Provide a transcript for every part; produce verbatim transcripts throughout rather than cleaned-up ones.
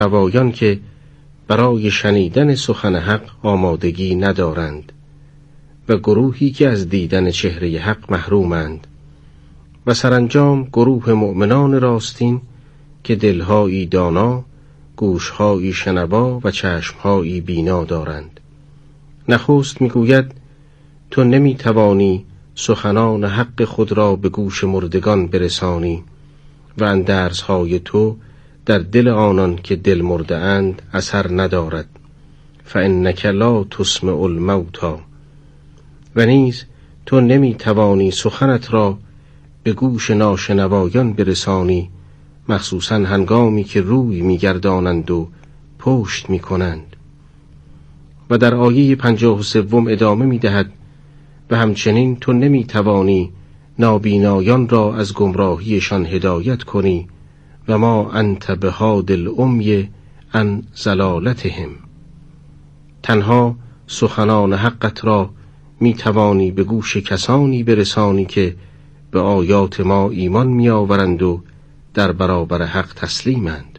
شنوایان که برای شنیدن سخن حق آمادگی ندارند و گروهی که از دیدن چهره حق محرومند و سرانجام گروه مؤمنان راستین که دلهایی دانا، گوشهایی شنوا و چشمهایی بینا دارند. نخست میگوید تو نمیتوانی سخنان حق خود را به گوش مردگان برسانی و اندرزهای تو در دل آنان که دل مرده اند اثر ندارد، فانک لا تسمع الموتی. و نیز تو نمیتوانی سخنت را به گوش ناشنوایان برسانی، مخصوصا هنگامی که روی میگردانند و پشت میکنند. و در آیه پنجاه و سوم ادامه میدهد و همچنین تو نمیتوانی نابینایان را از گمراهیشان هدایت کنی و ما انت بهاد العمی عن ضلالتهم. تنها سخنان حقت را میتوانی به گوش کسانی برسانی که به آیات ما ایمان میآورند و در برابر حق تسلیمند.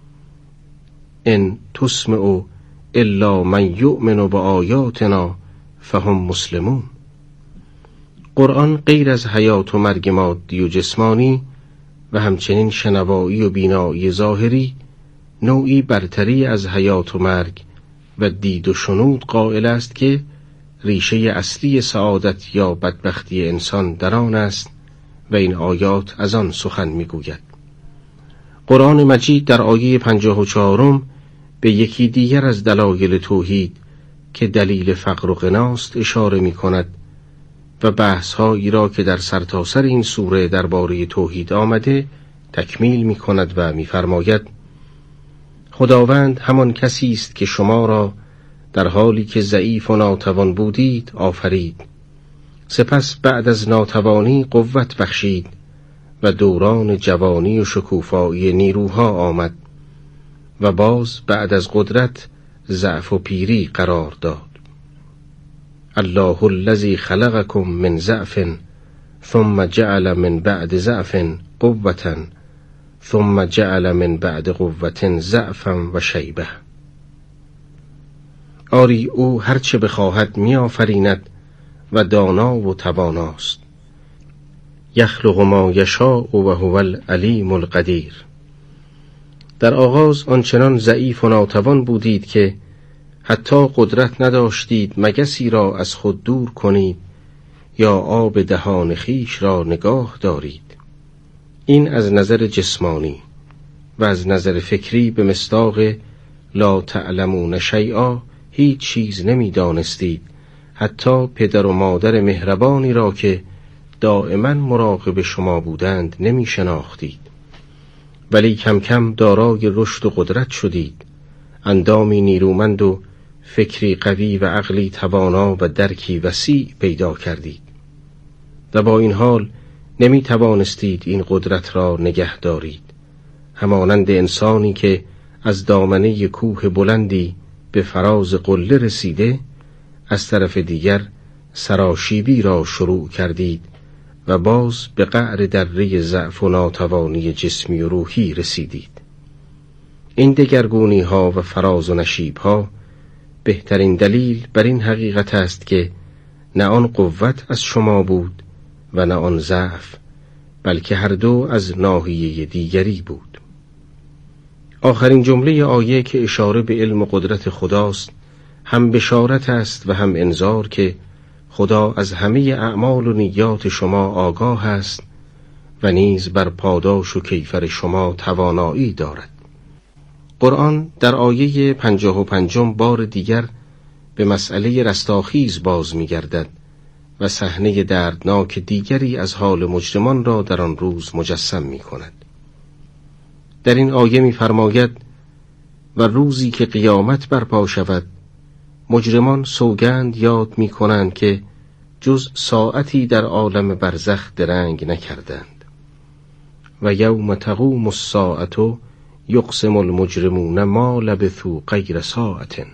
ان تسمع الا من یؤمن بآیاتنا فهم مسلمون. قرآن غیر از حیات و مرگ مادی و جسمانی و همچنین شنوایی و بینایی ظاهری، نوعی برتری از حیات و مرگ و دید و شنود قائل است که ریشه اصلی سعادت یا بدبختی انسان در آن است و این آیات از آن سخن میگوید. قرآن مجید در آیه پنجاه و چهارم به یکی دیگر از دلایل توحید که دلیل فقر و غناست اشاره می کند و بحث‌هایی را که در سرتاسر این سوره درباره توحید آمده تکمیل می کند و می فرماید خداوند همان کسی است که شما را در حالی که ضعیف و ناتوان بودید آفرید، سپس بعد از ناتوانی قوت بخشید و دوران جوانی و شکوفایی نیروها آمد و باز بعد از قدرت ضعف و پیری قرار داد. الله الذی خلقکم من ضعف ثم جعل من بعد ضعف قوة ثم جعل من بعد قوة ضعفا و شیبه. آری او هرچه بخواهد می آفریند و دانا و تواناست. یخلق ما یشاء و هو العلیم القدیر. در آغاز آنچنان ضعیف و ناتوان بودید که حتی قدرت نداشتید مگسی را از خود دور کنید یا آب دهان خیش را نگاه دارید. این از نظر جسمانی و از نظر فکری به مصداق لا تعلمون شیئا هیچ چیز نمی دانستید، حتی پدر و مادر مهربانی را که دائما مراقب شما بودند نمی شناختید. ولی کم کم دارای رشد و قدرت شدید، اندامی نیرومند و فکری قوی و عقلی توانا و درکی وسیع پیدا کردید و با این حال نمی توانستید این قدرت را نگه دارید، همانند انسانی که از دامنه کوه بلندی به فراز قله رسیده از طرف دیگر سراشیبی را شروع کردید و باز به قعر دره ضعف و ناتوانی جسمی و روحی رسیدید. این دگرگونی ها و فراز و نشیب ها بهترین دلیل بر این حقیقت است که نه آن قوت از شما بود و نه آن ضعف، بلکه هر دو از ناحیه دیگری بود. آخرین جمله آیه که اشاره به علم و قدرت خداست هم بشارت است و هم انذار که خدا از همه اعمال و نیات شما آگاه است و نیز بر پاداش و کیفر شما توانایی دارد. قرآن در آیه پنجاه و پنجم بار دیگر به مسئله رستاخیز باز می گردد و صحنه دردناک دیگری از حال مجرمان را در آن روز مجسم می کند. در این آیه می فرماید و روزی که قیامت برپا شود مجرمان سوگند یاد می کنند که جز ساعتی در عالم برزخ درنگ نکردند. و یوم تقوم الساعة یقسم المجرمون ما لبثوا غیر ساعة.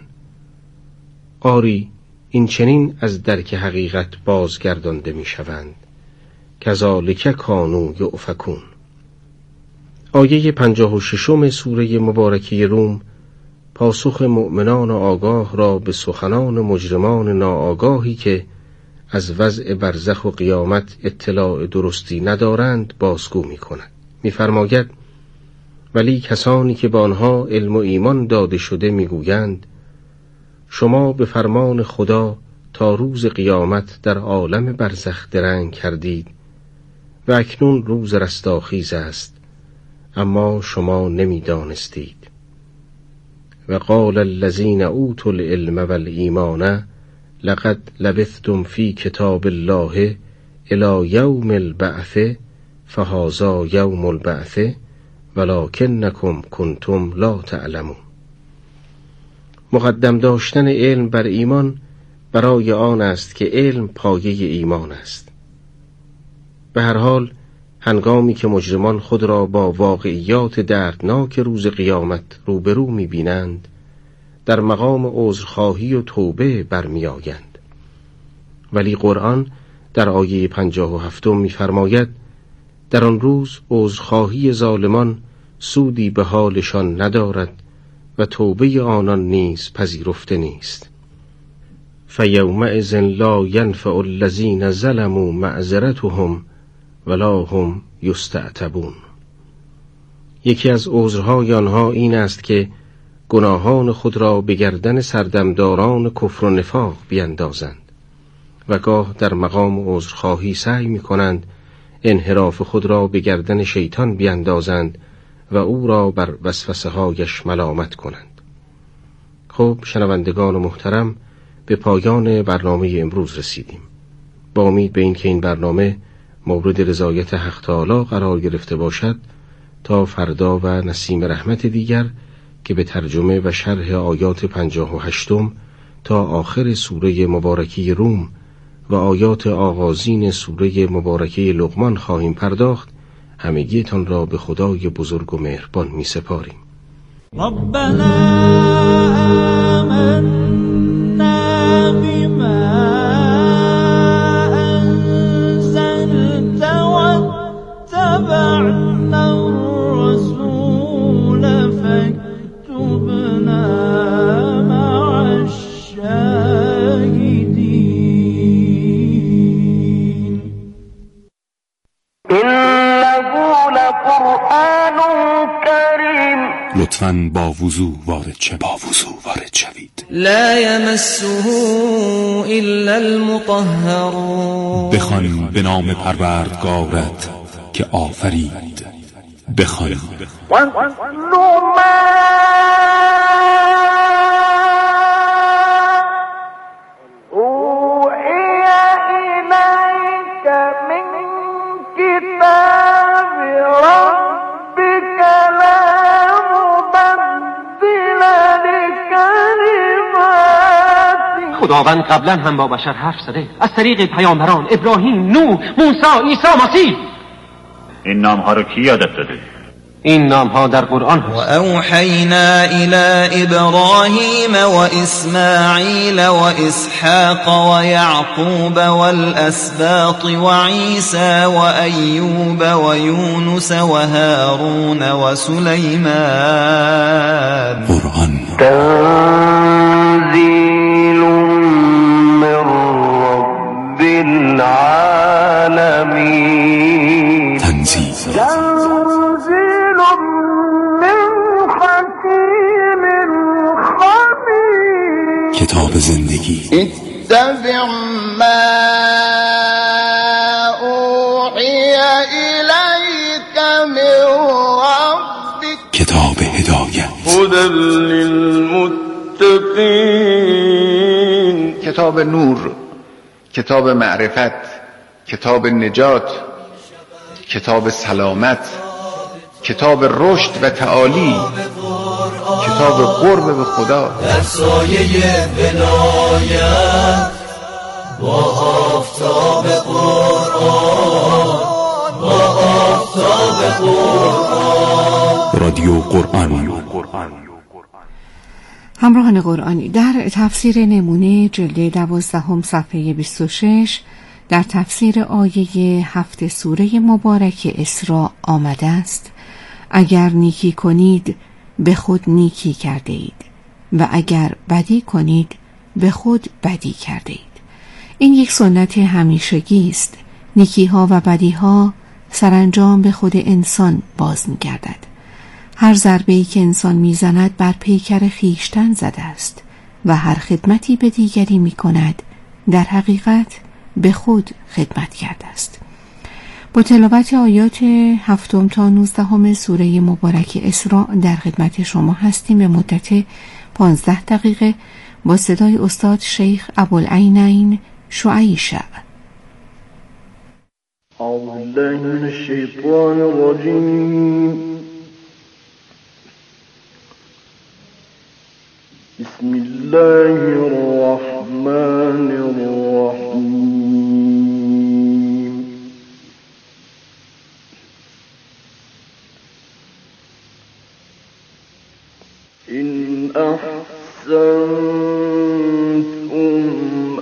آری این چنین از درک حقیقت بازگردانده می شوند. کذالک کانوا یؤفکون. آیه پنجاه و ششم سوره مبارکه روم پاسخ مؤمنان آگاه را به سخنان مجرمان ناآگاهی که از وضع برزخ و قیامت اطلاع درستی ندارند بازگو می کند. می فرماید ولی کسانی که به آنها علم و ایمان داده شده می گویند شما به فرمان خدا تا روز قیامت در عالم برزخ درنگ کردید و اکنون روز رستاخیز است، اما شما نمی دانستید. و قال الذین اوتوا العلم والایمان لقد لبثتم فی کتاب الله الی یوم البعث فهذا یوم البعث ولکنکم کنتم لا تعلمون. مقدم داشتن علم بر ایمان برای آن است که علم پایه ایمان است. به هر حال هنگامی که مجرمان خود را با واقعیات دردناک روز قیامت روبرو می‌بینند، در مقام عذرخواهی و توبه برمی‌آیند. ولی قرآن در آیه پنجاه و هفتم می‌فرماید در آن روز عذرخواهی ظالمان سودی به حالشان ندارد و توبه آنان نیز پذیرفته نیست. فیومئذ لا ینفع الذین ظلموا معذرتهم ولا هم یستعتبون. یکی از عذرهای آنها این است که گناهان خود را به گردن سردمداران کفر و نفاق بیندازند و گاه در مقام عذرخواهی سعی می کنند انحراف خود را به گردن شیطان بیندازند و او را بر وسوسه هایش ملامت کنند. خب شنوندگان محترم، به پایان برنامه امروز رسیدیم. با امید به این که این برنامه مورد رضایت حق تعالی قرار گرفته باشد، تا فردا و نسیم رحمت دیگر که به ترجمه و شرح آیات پنجاه و هشتم تا آخر سوره مبارکه روم و آیات آغازین سوره مبارکه لقمان خواهیم پرداخت، همگیتان را به خدای بزرگ و مهربان می سپاریم. ربنا آمنا بما انزلت واتبعنا الرسول فاكتبنا مع الشاهدين. إنه لقرآن كريم. لطفاً با وضو وارد شوید. با وضو وارد شوید. لا يمسه الا المطهرون. بخوان به نام پروردگارت که آفرید. بخوان. خداوند قبلا هم با بشر حرف زده از طریق پیامبران ابراهیم، نوح، موسی، عیسی مسیح. این نام ها رو کی یادت داده؟ این نام ها در قرآن هست. و اوحینا الی ابراهیم و اسماعیل و اسحاق و یعقوب والاسباط و عیسی و ایوب و یونس و هارون و سلیمان. قرآن تنزیل من رب العالمین. تنزیل تنزیل من حکیم خبیر. کتاب زندگی. اتبع ما اوحی الیک من ربک. کتاب هدایت. هدی للمتقین. کتاب نور، کتاب معرفت، کتاب نجات، کتاب سلامت، کتاب رشد و تعالی، کتاب قرب به خدا. در سایه ولایت با آفتاب قرآن، با آفتاب قرآن. رادیو قرآن. همراهان قرآنی، در تفسیر نمونه جلد دوازدهم صفحه بیست و شش در تفسیر آیه هفت سوره مبارک اسراء آمده است: اگر نیکی کنید به خود نیکی کرده اید و اگر بدی کنید به خود بدی کرده اید. این یک سنت همیشگی است. نیکی‌ها و بدی‌ها سرانجام به خود انسان باز می‌گردد. هر ضربه‌ای که انسان می‌زند بر پیکر خویشتن زده است و هر خدمتی به دیگری می‌کند در حقیقت به خود خدمت کرده است. با تلاوت آیات هفتم تا نوزدهم سوره مبارک اسراء در خدمت شما هستیم به مدت پانزده دقیقه با صدای استاد شیخ ابوالعینین شعیشع. اعوذ بالله من الشیطان الرجیم. بسم الله الرحمن الرحیم. إن أحسنتم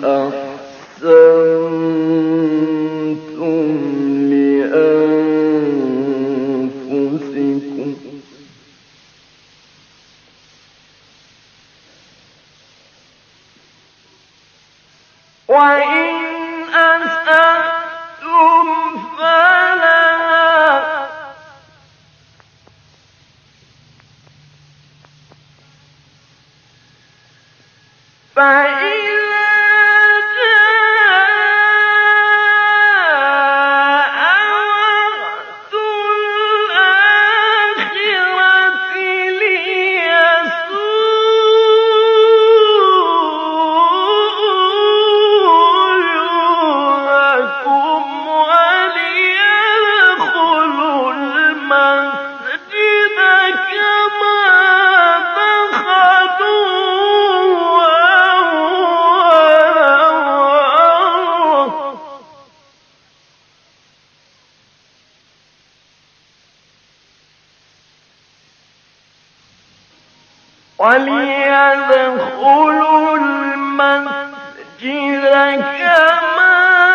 أحسنتم لأنفسكم وإن أسأتم فلها فإذا جاء وقت الآخرة ليسوءوا وجوهكم وليدخلوا المسجد كما وليدخلوا المسجد كما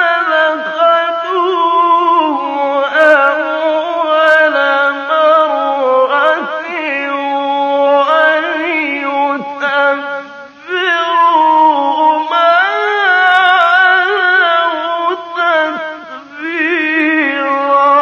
دخلوه أول مرة وليتبروا ما علوا تتبيرا.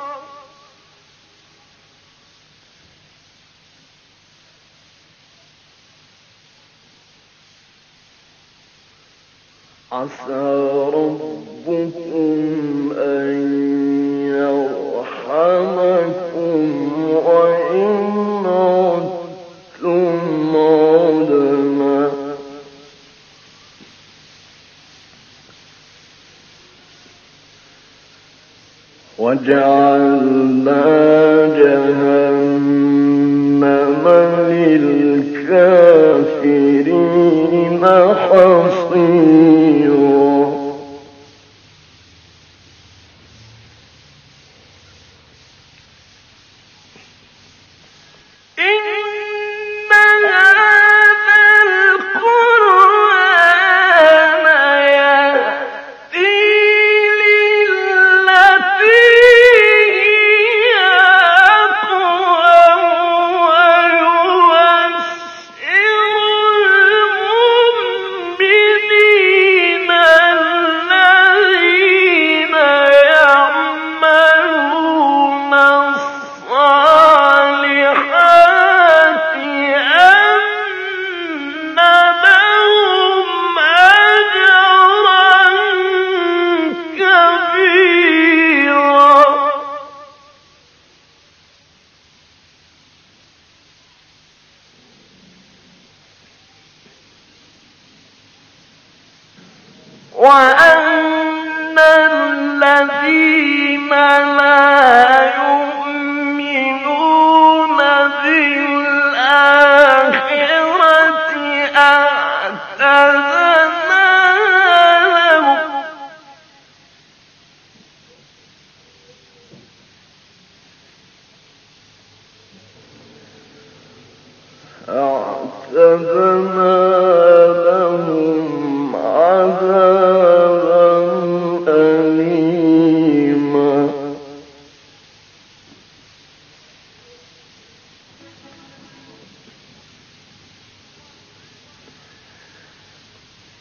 عسى ربكم أن يرحمكم وإن عدتم عدنا وجعلنا جهنم للكافرين حصيرا. وأن الذين لا يؤمنون بالآخرة أعتدنا لهم أعتدنا لهم عذابا أليما.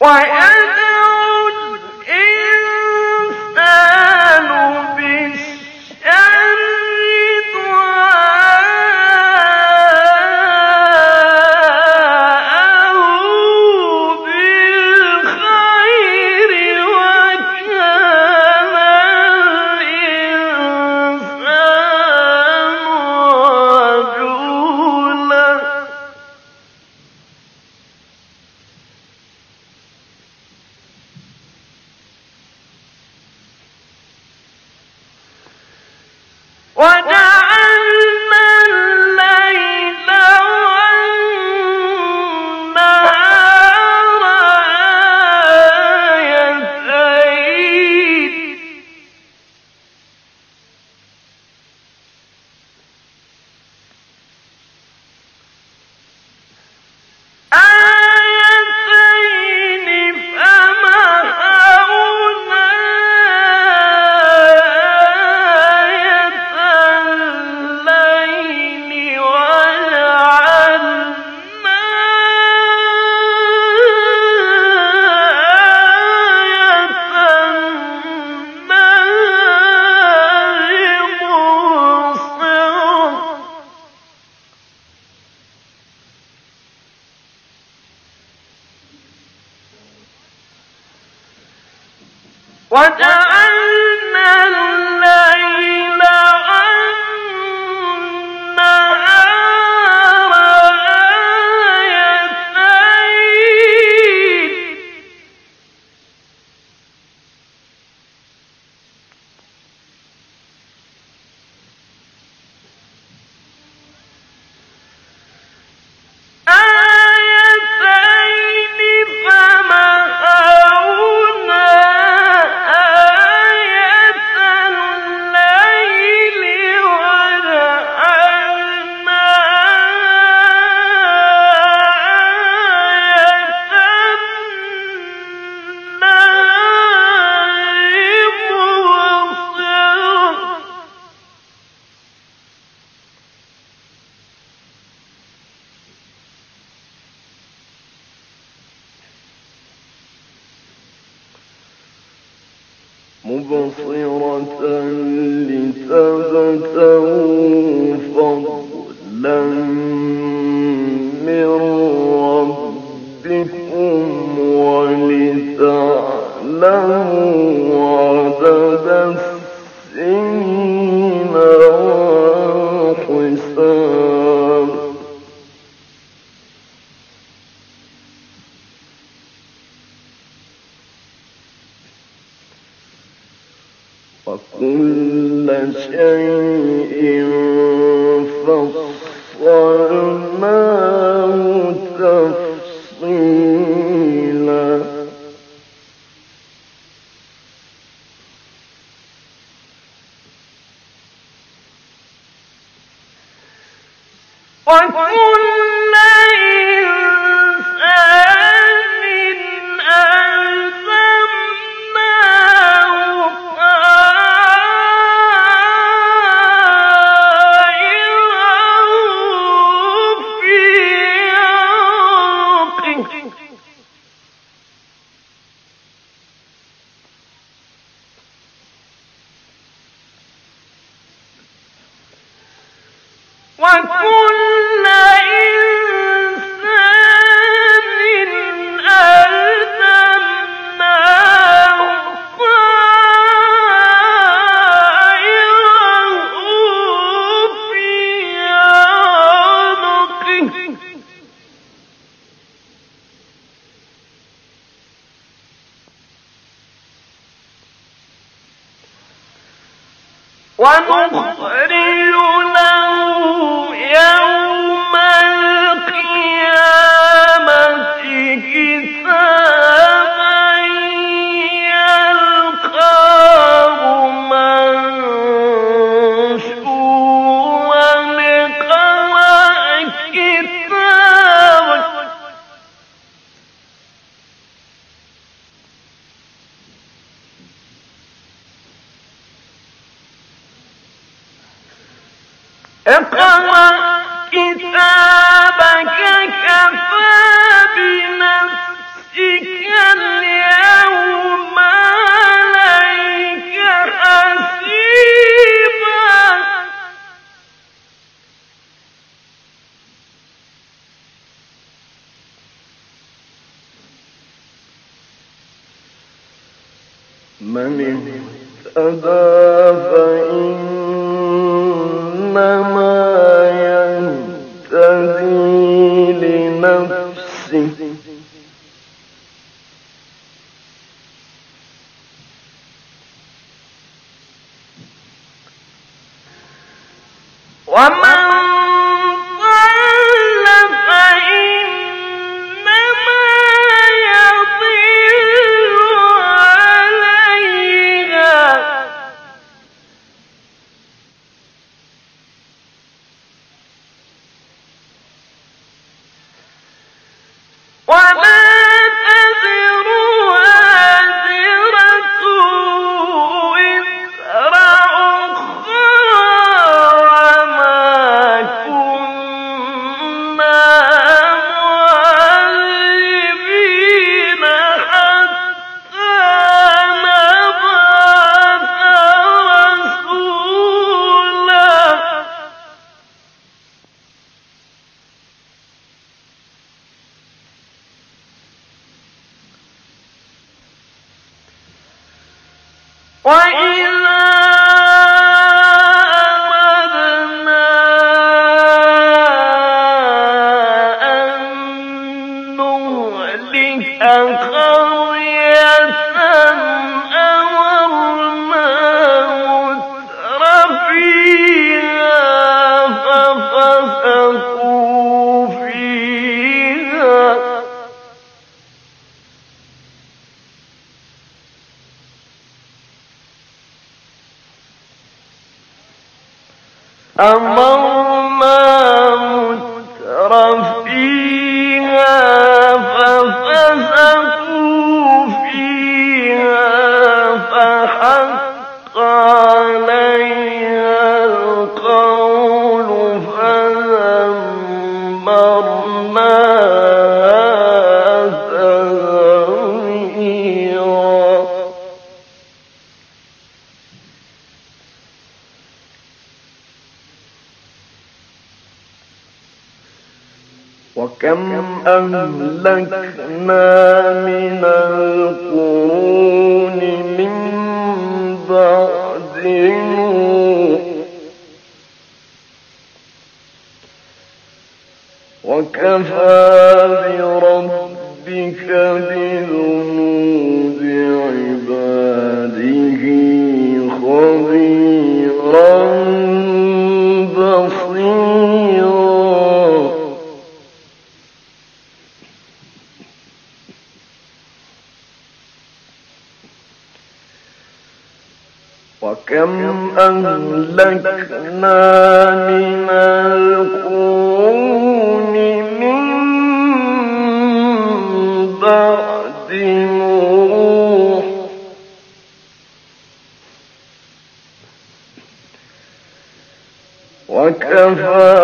مبصرة لتبتغوا فضلا من ربكم ولتعلموا عدد السنين والحساب وكل شيء فصلناه تفصيلا وكل وكل إنسان ألزمناه طائره في عنقه ونخرج يوم القيامة كتابا يلقاه منشورا اقرأ كتابك اقرأ كتابك كفى بنفسك من اهتدى فإنما يهتدي لنفسه ومن ضل فإنما يضل عليها وما تزر وازرة وزر وإذا أردنا أن نهلك قرية أمرنا متر فيها ففسقوا فيها أمرنا متر فيها ففسقوا فيها فحق عليها القول فدمرناها تدميرا وكم أهلكنا من القرون من بعد نوح وكفى بربك بذنوب عباده خبيرا بصيرا وكم أهلكنا من القرون من بعد نوح وكفى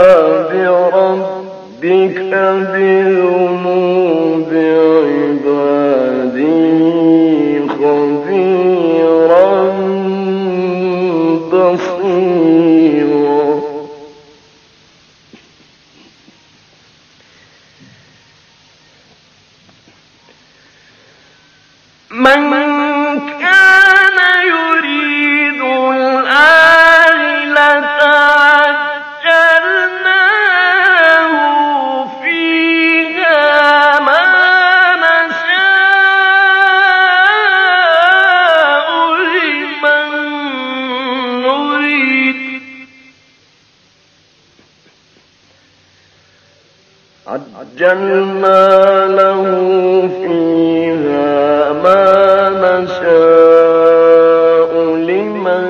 بربك بذنوب عباده خبيرا بصيرا من كان يريد العاجلة عجلنا له فيها ما نشاء لمن نريد عجلنا له فيها ما نشاء لمن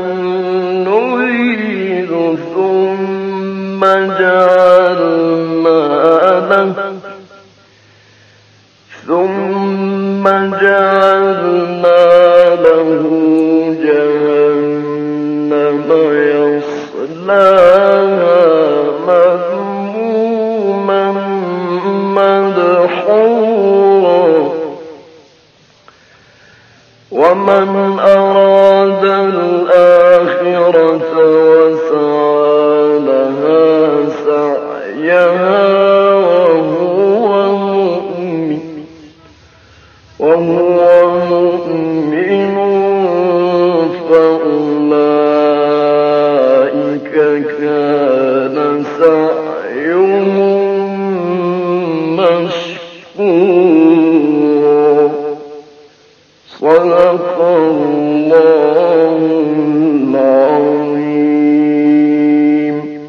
نريد ثم جعلنا له ثم جعلنا له جهنم يصلاها مذموما مدحورا ومن أراد الآخرة وسعى لها سعيها وهو مؤمن وهو مؤمن مشكورا صدق الله العظيم.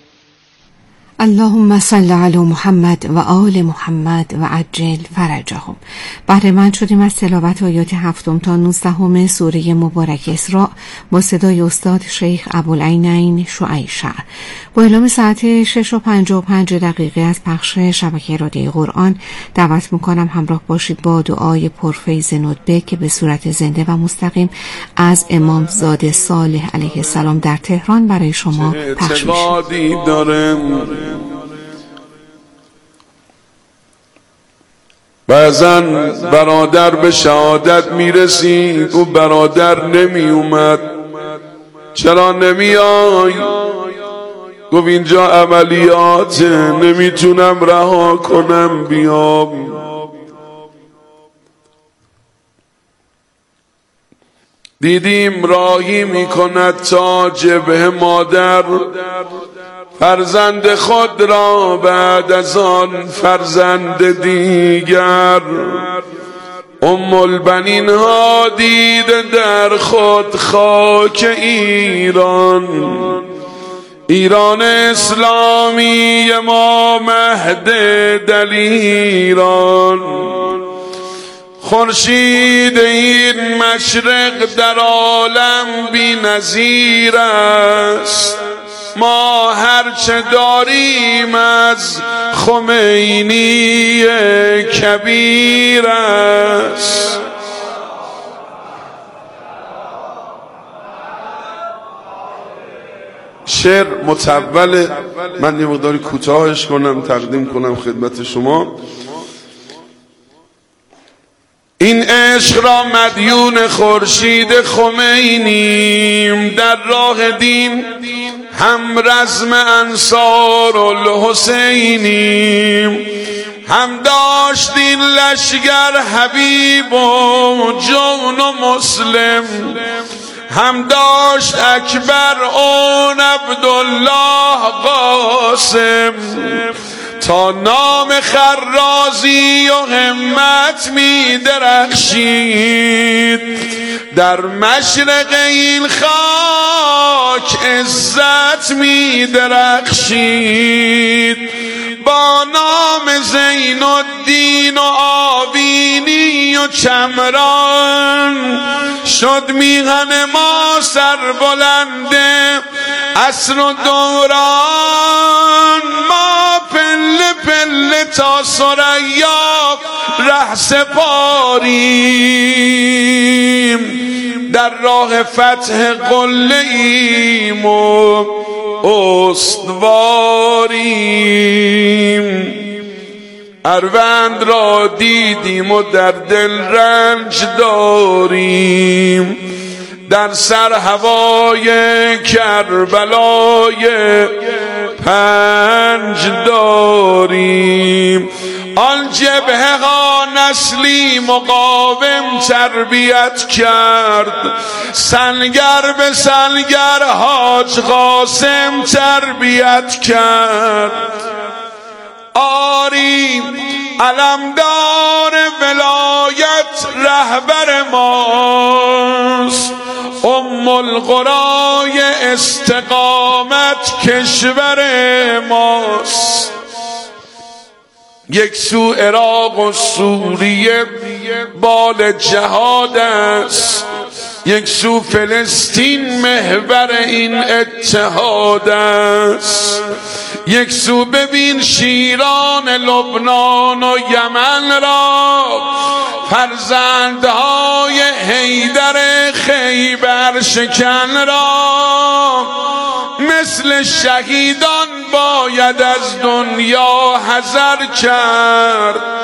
اللهم صل علی محمد و آل محمد و عجل فرجهم. بهره مند شدیم از تلاوت آیات هفتم تا نوزدهم سوره مبارک اسراء با صدای استاد شیخ ابوالعینین شعیشع. با اعلام ساعت شش و پنجاه و پنج دقیقه از پخش شبکه رادیوی قرآن دعوت میکنم همراه باشید با دعای پرفیض ندبه که به صورت زنده و مستقیم از امام زاده صالح علیه السلام در تهران برای شما پخش میشه. بعضا برادر به شهادت میرسید و برادر نمی اومد. چرا نمیای؟ گفت اینجا عملیات، نمیتونم رها کنم بیام. دیدیم راهی میکند تا جبهه مادر فرزند خود را بعد از آن فرزند دیگر. ام البنین ها دیده در خود خاک ایران، ایران اسلامی ما مهد دلیران. خورشید این مشرق در عالم بی نظیر است، ما هرچه داریم از خمینی کبیر است. شعر متول، من یه مقداری کوتاهش کنم تقدیم کنم خدمت شما. این عشق را مدیون خورشید خمینیم، در راه دین هم رزم انصار الحسینیم. هم داشتین لشگر حبیب و جون و مسلم، هم داشت اکبر اون عبدالله قاسم. تا نام خرازی و همت می درخشید، در مشرق این خاک عزت می درخشید. با نام زین الدین و آوینی و چمران شد میهن ما سربلنده عصر و دوران. ما پله پله تا ثریا ره سپاریم، در راه فتح قله ایم و استواریم. اروند را دیدیم و در دل رنج داریم، در سر هوای کربلای پنج داریم. آن جبهه ها نسلی مقاوم تربیت کرد، سنگر به سنگر حاج قاسم تربیت کرد. آری علمدار ولایت رهبر ماست، ام القرای استقامت کشور ماست. یک سو عراق و سوریه بال جهاد است، یک سو فلسطین محور این اتحاد است. یک سو ببین شیران لبنان و یمن را، فرزندهای حیدر خیبر شکن را. مثل شهیدان باید از دنیا حذر کرد،